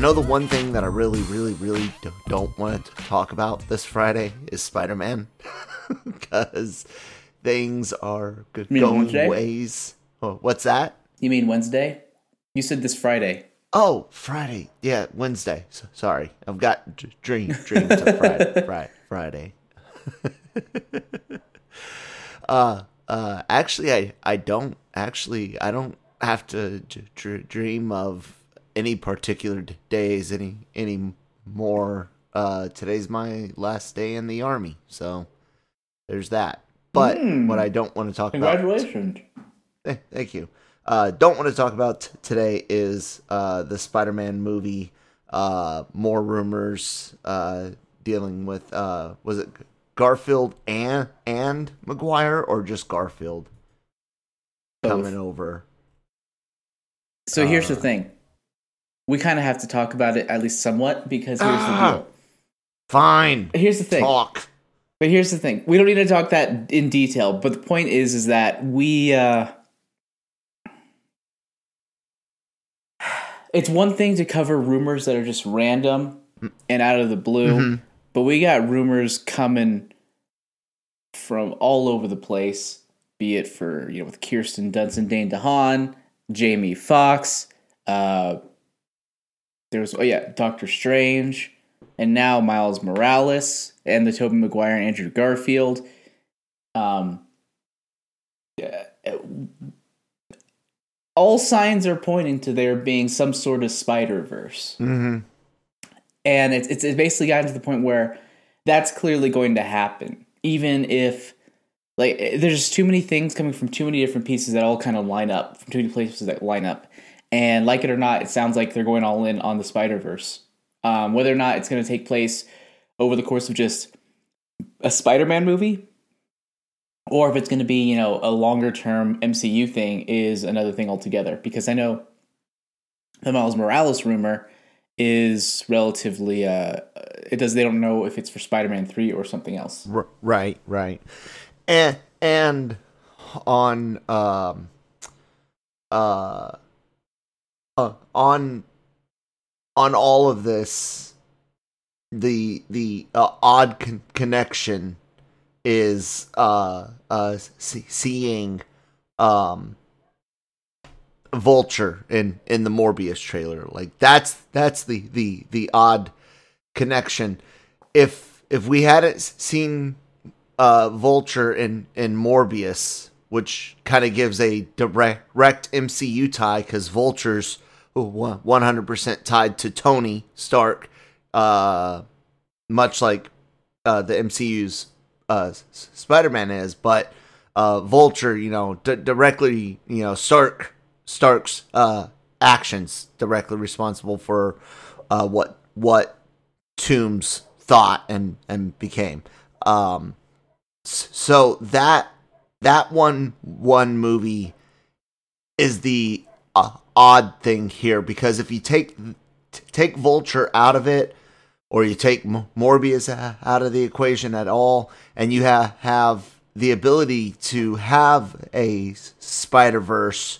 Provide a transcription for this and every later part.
know the one thing that I really, really, really don't want to talk about this Friday is Spider-Man. Because things are going Wednesday? ways. Oh, what's that? You mean Wednesday? You said this Friday. Oh, Friday. Yeah, Wednesday. Sorry. I've got dreams of Friday. Actually, I don't have to dream of any particular days any more. Today's my last day in the army, so there's that. But what I don't want to talk Congratulations. about... Thank you. Don't want to talk about today is the Spider-Man movie. More rumors dealing with... was it Garfield and Maguire, or just Garfield coming over? So here's the thing. We kind of have to talk about it at least somewhat, because here's the deal. Fine. Here's the thing. Talk. But here's the thing. We don't need to talk that in detail, but the point is that we... it's one thing to cover rumors that are just random and out of the blue, but we got rumors coming from all over the place, be it for, with Kirsten Dunst, Dane DeHaan, Jamie Foxx, there was, Doctor Strange, and now Miles Morales, and the Tobey Maguire and Andrew Garfield. All signs are pointing to there being some sort of Spider-Verse. And it's basically gotten to the point where that's clearly going to happen. Even if, there's just too many things coming from too many different pieces that all kind of line up, from too many places that line up. And like it or not, it sounds like they're going all in on the Spider-Verse. Whether or not it's going to take place over the course of just a Spider-Man movie, or if it's going to be, a longer-term MCU thing, is another thing altogether. Because I know the Miles Morales rumor is relatively, they don't know if it's for Spider-Man 3 or something else. Right. And on all of this, the odd connection is seeing Vulture in the Morbius trailer. Like that's the odd connection. If we hadn't seen Vulture in Morbius, which kind of gives a direct MCU tie, because Vulture's 100% tied to Tony Stark, much like the MCU's Spider-Man is, but Vulture, directly, Stark's actions directly responsible for what Toomes thought and became. So that one movie is the odd thing here, because if you take Vulture out of it, or you take Morbius out of the equation at all, and you have the ability to have a Spider-Verse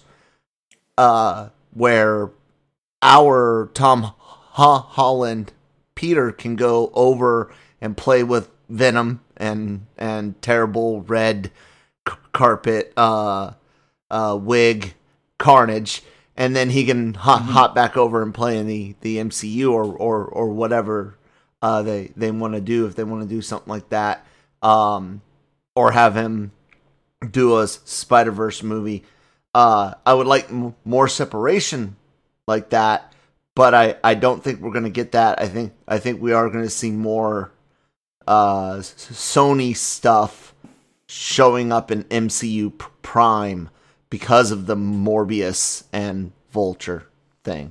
where our Tom Holland Peter can go over and play with Venom and terrible red carpet wig Carnage, and then he can hop back over and play in the MCU or whatever they want to do, if they want to do something like that, or have him do a Spider-Verse movie. I would like more separation like that, but I don't think we're going to get that. I think we are going to see more Sony stuff showing up in MCU Prime because of the Morbius and Vulture thing.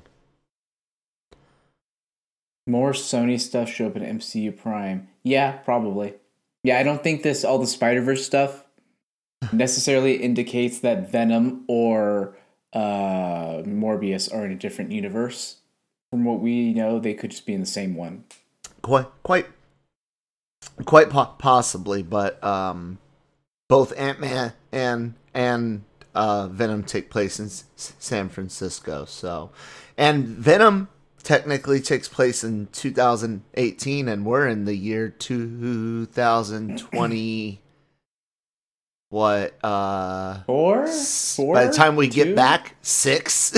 More Sony stuff show up in MCU Prime. Yeah, probably. Yeah, I don't think all the Spider-Verse stuff necessarily indicates that Venom or Morbius are in a different universe. From what we know, they could just be in the same one. Quite possibly, but both Ant-Man and Venom take place in San Francisco. So, and Venom technically takes place in 2018, and we're in the year 2020. What? Four? By the time we get back, 6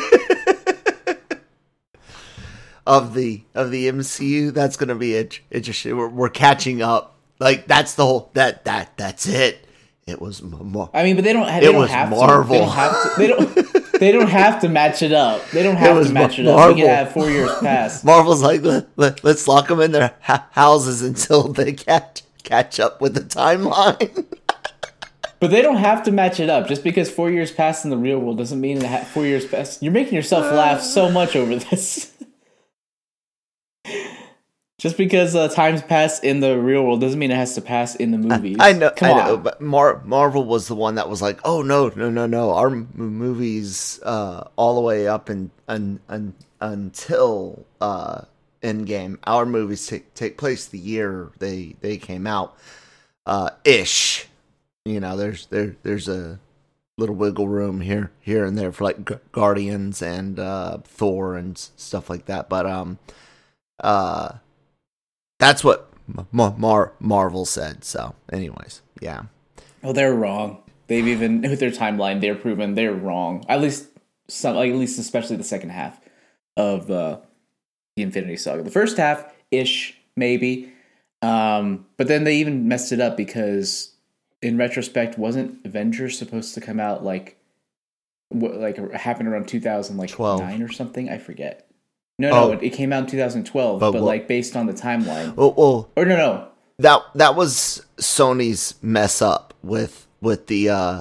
of the MCU. That's gonna be interesting. We're catching up. Like that's the whole that's it. It was. I mean, but they don't have Marvel. To. They don't have to match it up. They don't have to match it up. We can have 4 years pass. Marvel's like, let's lock them in their houses until they catch up with the timeline. But they don't have to match it up. Just because 4 years passed in the real world doesn't mean that 4 years passed. You're making yourself laugh so much over this. Just because time's passed in the real world doesn't mean it has to pass in the movies. I know, but Marvel was the one that was like, "Oh no! Our movies all the way up until Endgame. Our movies take place the year they came out, ish. You know, there's a little wiggle room here and there for like Guardians and Thor and stuff like that. But that's what Marvel said. So, anyways, yeah. Oh, they're wrong. They've even with their timeline, they're proven they're wrong. At least especially the second half of the Infinity Saga. The first half ish maybe, but then they even messed it up because in retrospect, wasn't Avengers supposed to come out like happened around 2009 or something? I forget. No, it came out in 2012, but like based on the timeline. Or no. That was Sony's mess up with the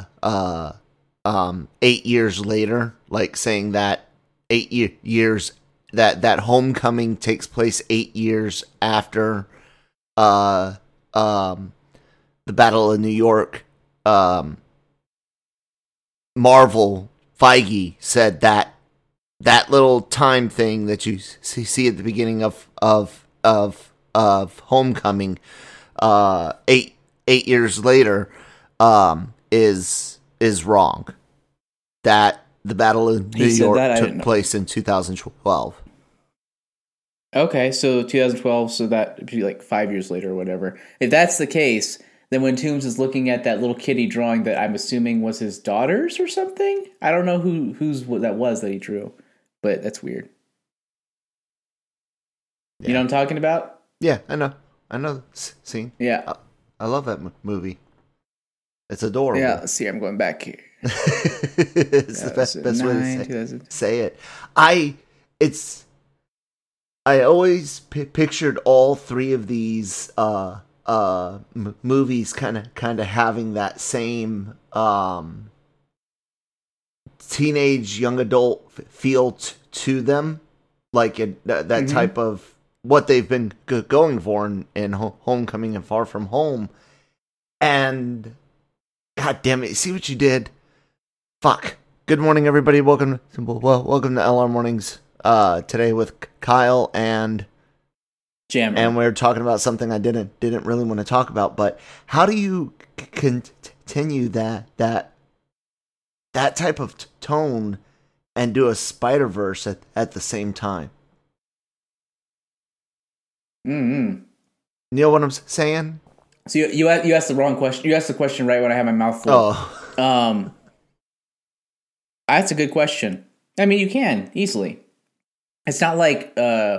8 years later, like saying that 8 years that Homecoming takes place 8 years after the Battle of New York. Marvel Feige said that little time thing that you see at the beginning of Homecoming, 8 years later, is wrong. That the Battle of New York took place in 2012. Okay, so 2012, so that would be like 5 years later or whatever. If that's the case, then when Toomes is looking at that little kitty drawing that I'm assuming was his daughter's or something, I don't know whose that was that he drew. But that's weird. Yeah. You know what I'm talking about? Yeah, I know the scene. Yeah. I love that movie. It's adorable. Yeah, let's see. I'm going back here. It's the best way to say it. I always pictured all three of these movies kind of having that same teenage young adult feel to them, like that type of what they've been going for in Homecoming and Far From Home. And god damn it, see what you did. Fuck. Good morning, everybody. Welcome to LR Mornings today with Kyle and Jammer. And we're talking about something I didn't really want to talk about, but how do you continue that type of tone and do a Spider-Verse at the same time? Mm-hmm. You know what I'm saying? So you asked the wrong question. You asked the question right when I had my mouth full. Oh. That's a good question. I mean, you can easily. It's not like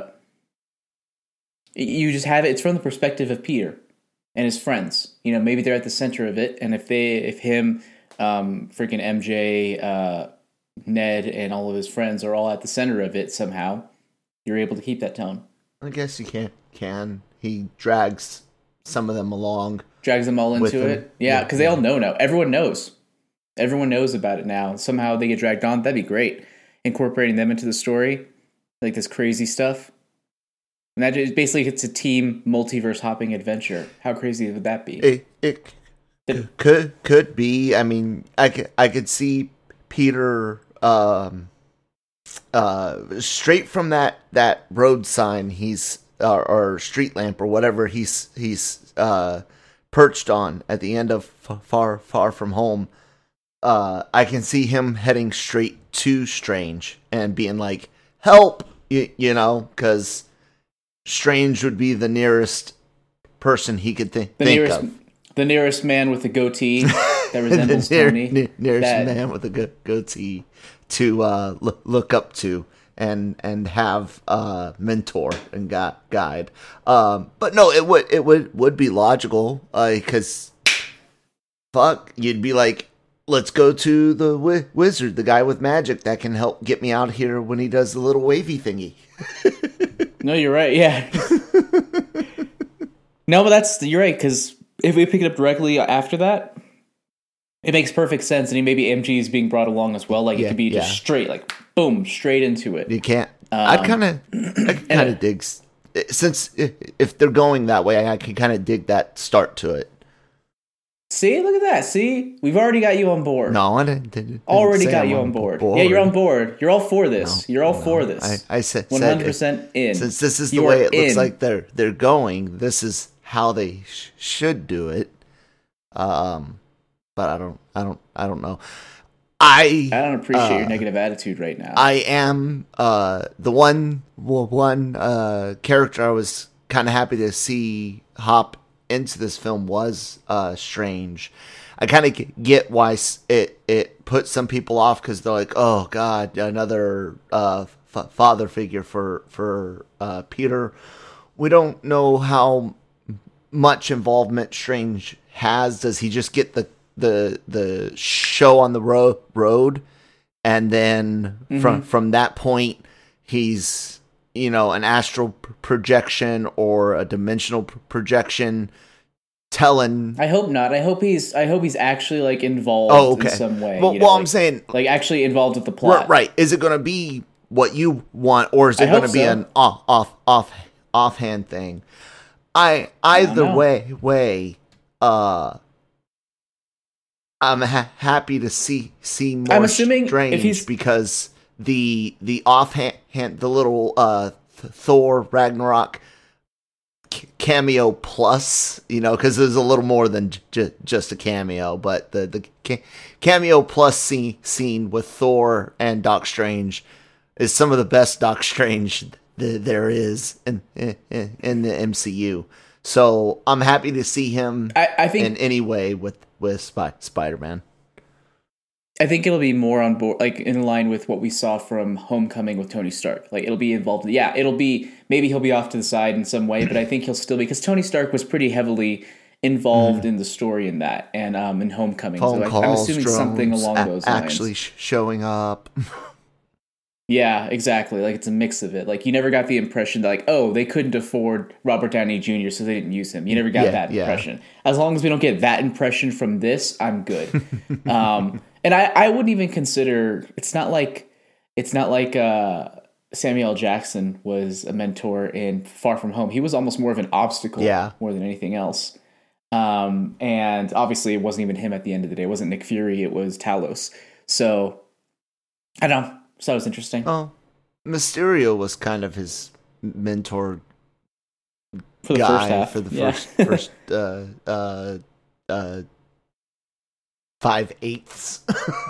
you just have it. It's from the perspective of Peter and his friends. You know, maybe they're at the center of it, and if him, freaking MJ, Ned, and all of his friends are all at the center of it somehow, you're able to keep that tone. I guess you can. He drags some of them along. Drags them all into it. Yeah, because they all know now. Everyone knows. Everyone knows about it now. Somehow they get dragged on. That'd be great. Incorporating them into the story, like this crazy stuff. And that is basically it's a team multiverse hopping adventure. How crazy would that be? It could be. I mean, I could see Peter straight from that road sign he's or street lamp or whatever he's perched on at the end of Far From Home. I can see him heading straight to Strange and being like, "Help! you know, because Strange would be the nearest person he could think of. The nearest man with a goatee that resembles Tony. Nearest man with a goatee to look up to and have mentor and guide. But no, it would be logical because fuck, you'd be like, let's go to the wizard, the guy with magic that can help get me out here when he does the little wavy thingy. No, you're right. Yeah. No, but you're right, because if we pick it up directly after that, it makes perfect sense. And maybe MG is being brought along as well. Like, it could be just straight, like, boom, straight into it. You can't. I kind of dig, since if they're going that way, I can kind of dig that start to it. See, look at that. See, we've already got you on board. No, I didn't already got you on board. Yeah, you're on board. You're all for this. You're all for this. I said 100% in. Since this is the way it looks like they're going, this is how they should do it. But I don't know. I don't appreciate your negative attitude right now. I am the one character I was kind of happy to see hop into this film was Strange. I kind of get why it put some people off, because they're like, oh god, another father figure for Peter. We don't know how much involvement Strange has. Does he just get the show on the road, and then from that point he's, you know, an astral projection or a dimensional projection telling? I hope not. I hope he's actually like involved in some way. Well, I'm saying like actually involved with the plot. Right. Is it going to be what you want, or is it going to be an offhand thing? Either way, I'm happy to see more. I'm assuming Strange, if he's, because the offhand, the little Thor Ragnarok cameo plus, you know, because there's a little more than just a cameo, but the cameo plus scene with Thor and Doc Strange is some of the best Doc Strange there is in the MCU. So I'm happy to see him. I think in any way with Spider-Man. I think it'll be more on board, like in line with what we saw from Homecoming with Tony Stark. Like, it'll be involved. Yeah, it'll be, maybe he'll be off to the side in some way, but I think he'll still be, because Tony Stark was pretty heavily involved in the story in that, and in Homecoming. Phone so calls, I'm assuming drones, something along those lines. Actually showing up. Yeah, exactly. Like, it's a mix of it. Like, you never got the impression that, like, oh, they couldn't afford Robert Downey Jr., so they didn't use him. You never got that impression. As long as we don't get that impression from this, I'm good. And I wouldn't even consider, it's not like Samuel L. Jackson was a mentor in Far From Home. He was almost more of an obstacle more than anything else. And obviously it wasn't even him at the end of the day. It wasn't Nick Fury. It was Talos. So I don't know. So that was interesting. Oh, Mysterio was kind of his mentor for the first half. For the first 5/8.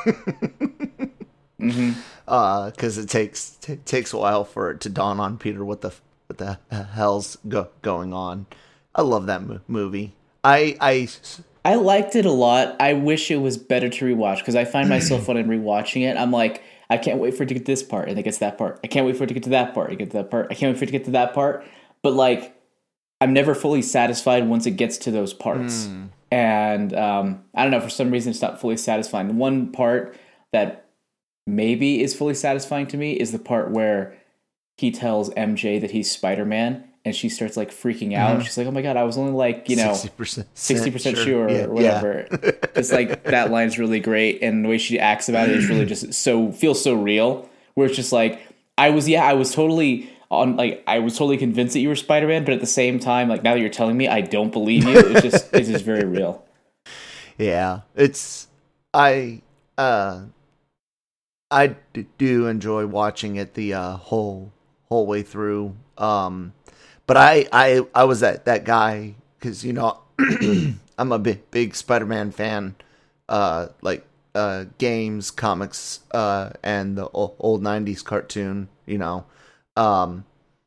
Because it takes a while for it to dawn on Peter what the hell's going on. I love that movie. I liked it a lot. I wish it was better to rewatch, because I find myself when I'm rewatching it, I'm like, I can't wait for it to get to this part, and it gets to that part. I can't wait for it to get to that part, and get to that part. I can't wait for it to get to that part. But like, I'm never fully satisfied once it gets to those parts. And I don't know, for some reason it's not fully satisfying. The one part that maybe is fully satisfying to me is the part where he tells MJ that he's Spider-Man, and she starts like freaking out. She's like, oh my god, I was only like, 60% sure or whatever. It's like, that line's really great, and the way she acts about it is really just feels so real, where it's just like, I was totally convinced that you were Spider-Man, but at the same time, like, now that you're telling me, I don't believe you. It's just very real. Yeah, I do enjoy watching it the whole way through. But I was that guy, because, you know, I'm a big Spider-Man fan, games, comics, and the old 90s cartoon, you know. um,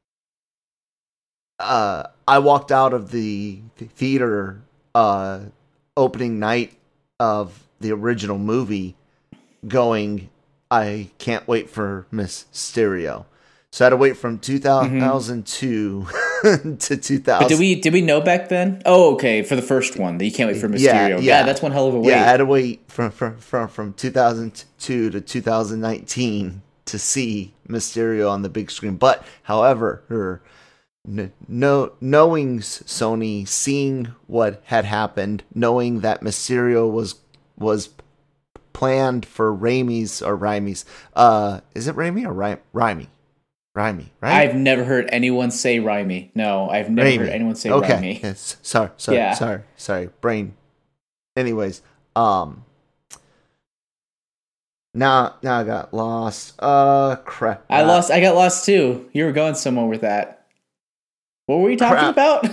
I walked out of the theater opening night of the original movie going, I can't wait for Mysterio. So I had to wait from 2002 to 2000. But did we know back then? Oh, okay, for the first one that you can't wait for Mysterio. Yeah, that's one hell of a wait. Yeah, I had to wait from 2002 to 2019 to see Mysterio on the big screen. But however, knowing Sony, seeing what had happened, knowing that Mysterio was planned for Raimi's. Is it Raimi or Raimi? Raimi, right? I've never heard anyone say Raimi. No, I've never heard anyone say Raimi. Yes. Sorry. Brain. Anyways, now I got lost. Crap. I got lost too. You were going somewhere with that. What were you talking about?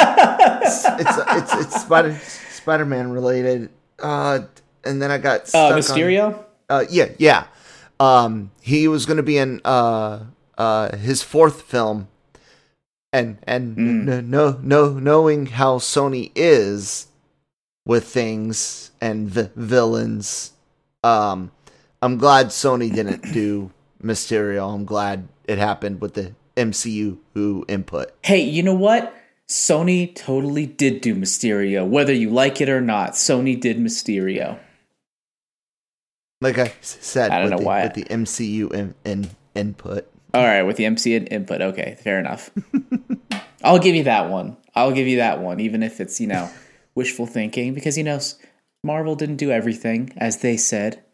it's Spider-Man related. And then I got stuck Mysterio? Yeah. He was going to be in his fourth film, and knowing how Sony is with things and villains, I'm glad Sony didn't do Mysterio. I'm glad it happened with the MCU input. Hey, you know what? Sony totally did do Mysterio, whether you like it or not. Sony did Mysterio. Like I said, I don't know why. With the MCU input. All right, with the MCU input. Okay, fair enough. I'll give you that one. Even if it's, wishful thinking. Because, Marvel didn't do everything, as they said.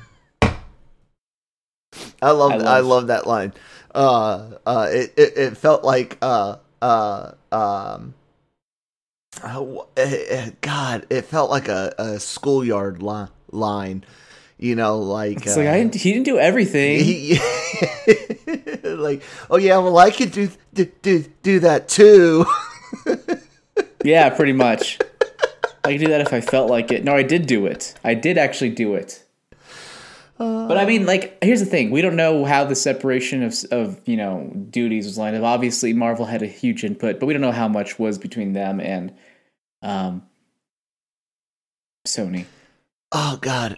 I love that line. It felt like God, it felt like a schoolyard line. It's like he didn't do everything. Like, oh yeah, well I could do that too. Yeah, pretty much. I could do that if I felt like it. No, I did do it. I did actually do it. But I mean, here's the thing: we don't know how the separation of duties was lined up. Obviously, Marvel had a huge input, but we don't know how much was between them and Sony. Oh God,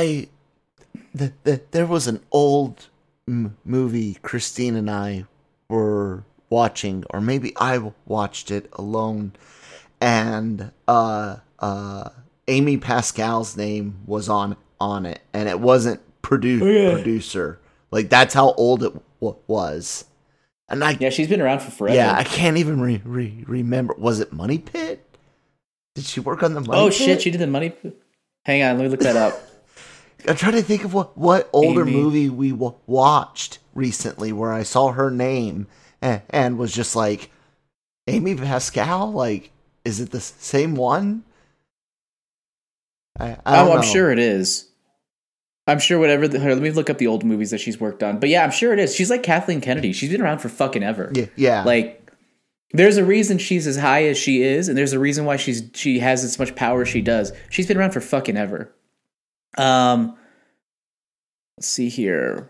there was an old movie Christine and I were watching, or maybe I watched it alone, and Amy Pascal's name was on it, and it wasn't producer. Like, that's how old it was. And she's been around for forever. Yeah, I can't even remember. Was it Money Pit? Did she work on the Money Pit? Oh shit, she did the Money Pit. Hang on, let me look that up. I'm trying to think of what older movie we watched recently where I saw her name and was just like, Amy Pascal? Like, is it the same one? I don't know. I'm sure it is. I'm sure whatever. Let me look up the old movies that she's worked on. But yeah, I'm sure it is. She's like Kathleen Kennedy. She's been around for fucking ever. Yeah. Like, there's a reason she's as high as she is, and there's a reason why she has as much power as she does. She's been around for fucking ever. Let's see here.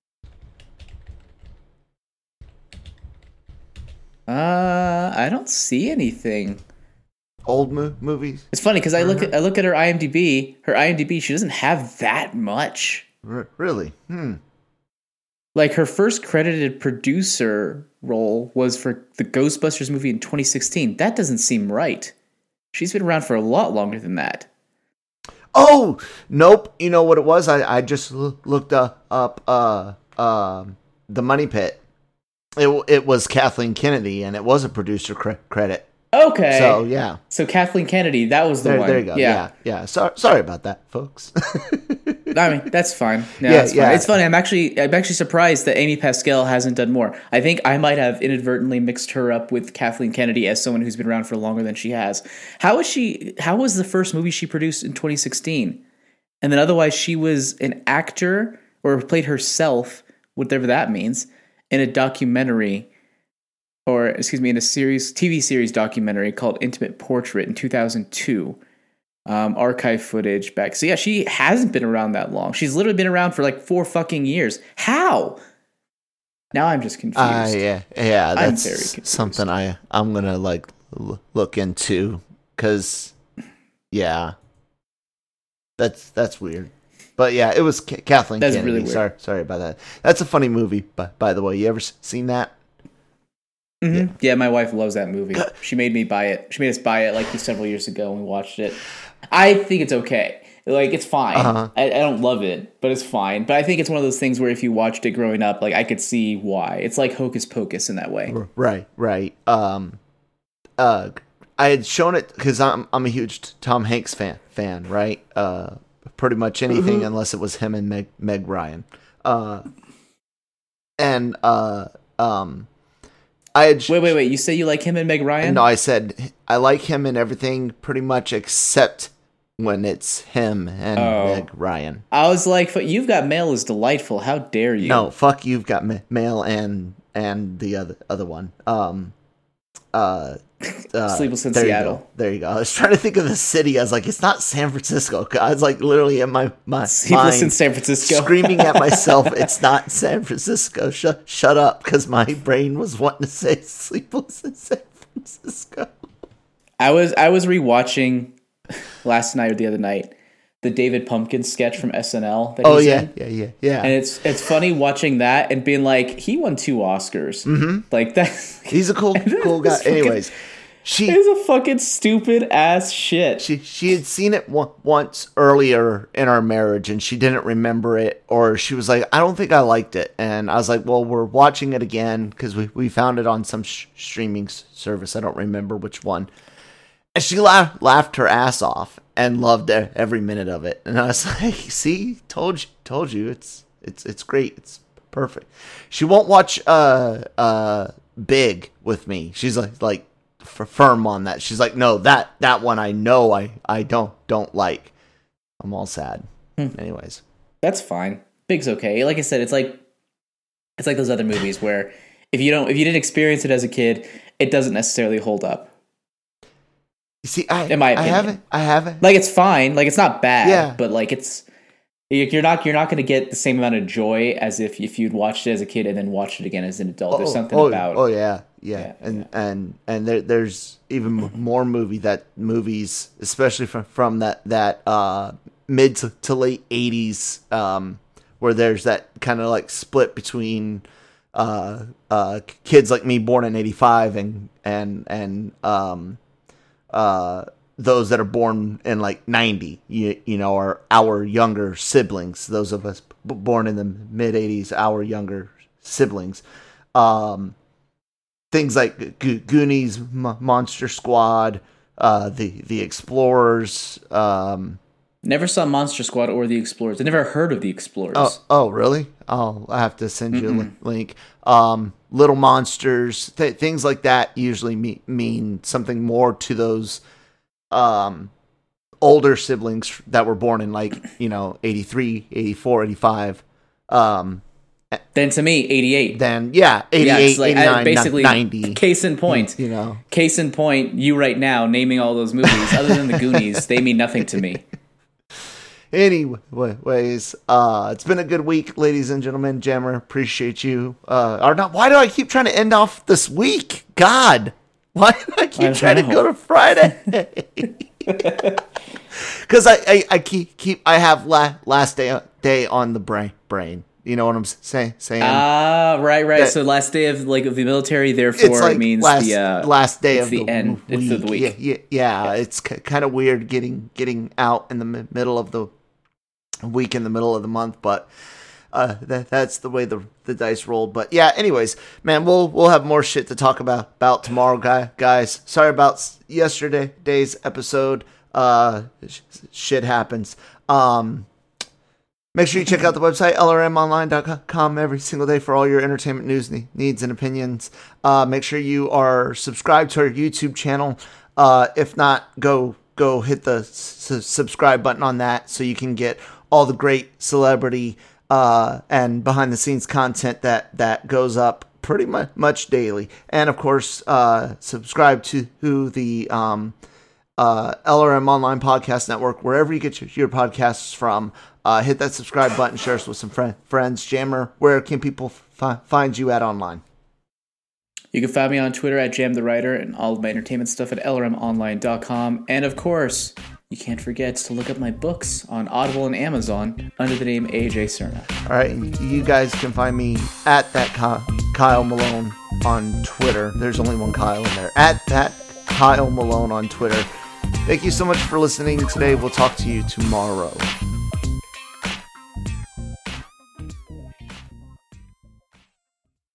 I don't see anything. Old movies. It's funny because I look at her IMDb. Her IMDb, she doesn't have that much. Really? Like, her first credited producer role was for the Ghostbusters movie in 2016. That doesn't seem right. She's been around for a lot longer than that. Oh, nope. You know what it was? I just looked up The Money Pit. It was Kathleen Kennedy, and it was a producer credit. Okay. So, yeah. So, Kathleen Kennedy, that was the one. There you go. Yeah. Sorry about that, folks. I mean, that's fine. Fine. It's funny. I'm actually surprised that Amy Pascal hasn't done more. I think I might have inadvertently mixed her up with Kathleen Kennedy as someone who's been around for longer than she has. How was the first movie she produced in 2016? And then otherwise she was an actor or played herself, whatever that means, in a documentary, or in a TV series documentary called Intimate Portrait in 2002. Archive footage back. So yeah, she hasn't been around that long. She's literally been around for like 4 fucking years. How? Now I'm just confused. Yeah. I'm very That's confused. something I'm gonna like look into because, yeah, that's weird. But yeah, it was Kathleen That's Kennedy. really weird. Sorry about that. That's a funny movie. By the way, you ever seen that? Mm-hmm. Yeah, my wife loves that movie. She made me buy it. She made us buy it like several years ago when we watched it. I think it's okay. Like, it's fine. I don't love it, but it's fine. But I think it's one of those things where if you watched it growing up, like, I could see why. It's like Hocus Pocus in that way. Right. I had shown it because I'm a huge Tom Hanks fan, right? Pretty much anything unless it was him and Meg Ryan. I had wait. You say you like him and Meg Ryan? No, I said I like him in everything pretty much except when it's him and Meg Ryan. I was like, "You've Got Mail" is delightful. How dare you? No, fuck You've Got Mail and the other one. Sleepless in Seattle. There you go. I was trying to think of the city. I was like, it's not San Francisco. I was like literally in my Sleepless mind, in San Francisco, screaming at myself, it's not San Francisco. Shut up, because my brain was wanting to say Sleepless in San Francisco. I was rewatching last night or the other night the David Pumpkins sketch from SNL that he's in. Yeah. And it's funny watching that and being like, he won 2 Oscars. Mm-hmm. Like that. He's a cool guy. Anyways, it's a fucking stupid ass shit. She had seen it once earlier in our marriage and she didn't remember it, or she was like, I don't think I liked it. And I was like, well, we're watching it again because we found it on some streaming service. I don't remember which one. And she laughed her ass off and loved every minute of it. And I was like, see, told you, it's great. It's perfect. She won't watch Big with me. She's like firm on that. She's like, no, that one I know I don't like. I'm all sad. Anyways, that's fine. Big's okay. Like I said, it's like those other movies where if you didn't experience it as a kid, it doesn't necessarily hold up. You see, in my opinion. I haven't. Like, it's fine. Like, it's not bad. Yeah. But like, you're not going to get the same amount of joy as if you'd watched it as a kid and then watched it again as an adult. There's something about. Oh yeah. And there's even more movies, especially from that mid to late 80s, where there's that kind of like split between kids like me born in 85 and those that are born in like 90, you know, are our younger siblings. Those of us born in the mid 80s, our younger siblings. Things like Goonies, Monster Squad, the Explorers. Never saw Monster Squad or the Explorers. I never heard of the Explorers. Oh, really? I have to send you a link. Little Monsters, things like that usually mean something more to those older siblings that were born in 83, 84, 85. Then to me, 88. Then, 88, 89, basically 90. Case in point. You know. Case in point, you right now, naming all those movies, other than the Goonies, they mean nothing to me. Anyways, it's been a good week, ladies and gentlemen. Jammer, appreciate you. Why do I keep trying to end off this week? God, why do I keep trying to go to Friday? Because I have last day on the brain. You know what I'm saying? Right. So last day of the military, therefore it means last day of the end. Week. It's the week. Yeah. It's kind of weird getting out in the middle of the week, in the middle of the month, but that's the way the dice rolled. But yeah, anyways, man, we'll have more shit to talk about tomorrow, guys. Sorry about yesterday's episode. Shit happens. Make sure you check out the website, lrmonline.com, every single day for all your entertainment news, needs, and opinions. Make sure you are subscribed to our YouTube channel. If not, go hit the subscribe button on that so you can get all the great celebrity and behind-the-scenes content that goes up pretty much daily. And, of course, subscribe to the LRM Online Podcast Network, wherever you get your podcasts from. Hit that subscribe button, share us with some friends. Jammer, where can people find you at online? You can find me on Twitter at JamTheWriter and all of my entertainment stuff at lrmonline.com. And of course, you can't forget to look up my books on Audible and Amazon under the name AJ Cerna. All right, you guys can find me at that Kyle Malone on Twitter. There's only one Kyle in there. At that Kyle Malone on Twitter. Thank you so much for listening today. We'll talk to you tomorrow.